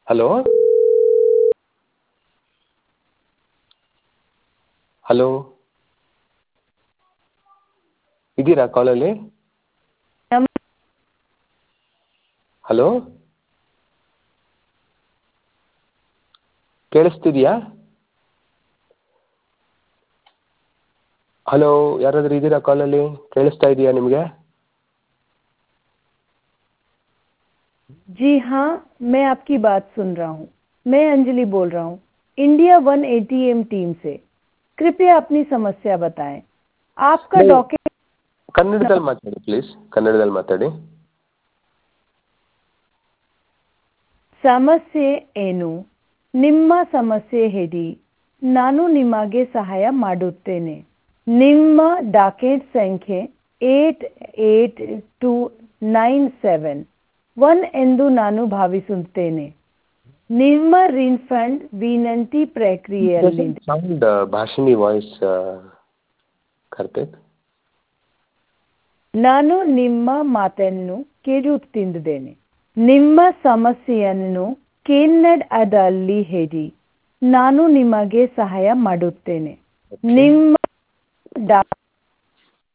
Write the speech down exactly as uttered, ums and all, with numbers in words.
Hello hello ಇದ್ದೀರಾ ಕಾಲಲ್ಲಿ? Hello ಕೇಳಿಸ್ತಿದೆಯಾ? Hello ಯಾರಾದರೂ ಇದ್ದೀರಾ ಕಾಲಲ್ಲಿ? ಕೇಳಿಸ್ತಾ ಇದೆಯಾ ನಿಮಗೆ? जी हाँ, मैं आपकी बात सुन रहा हूँ। मैं अंजलि बोल रहा हूँ India one A T M team से। कृपया अपनी समस्या बताएं। आपका डॉक्यूमेंट ಕನ್ನಡದಲ್ಲಿ ಮಾತಾಡಿ ಪ್ಲೀಸ್, ಕನ್ನಡದಲ್ಲಿ ಮಾತಾಡಿ. ಸಮಸ್ಯೆ ಏನು? ನಿಮ್ಮ ಸಮಸ್ಯೆ ಹೇಳಿ, ನಾನು ನಿಮಗೆ ಸಹಾಯ ಮಾಡುತ್ತೇನೆ. ನಿಮ್ಮ ಡಾಕೆಟ್ ಸಂಖ್ಯೆ eight eight two nine seven one ಎಂದು ನಾನು ಭಾವಿಸುತ್ತೇನೆ. ನಿಮ್ಮ ರೀಫಂಡ್ ವಿನಂತಿ ಪ್ರಕ್ರಿಯೆಯಲ್ಲಿದೆ. Sound Bhashini voice Karthik. ನಾನು ನಿಮ್ಮ ಮಾತನ್ನು ಕೇಳುತ್ತಿದ್ದೇನೆ. ನಿಮ್ಮ ಸಮಸ್ಯೆಯನ್ನು ಕನ್ನಡದಲ್ಲಿ ಹೇಳಿ, ನಾನು ನಿಮಗೆ ಸಹಾಯ ಮಾಡುತ್ತೇನೆ. ನಿಮ್ಮ ಡಾ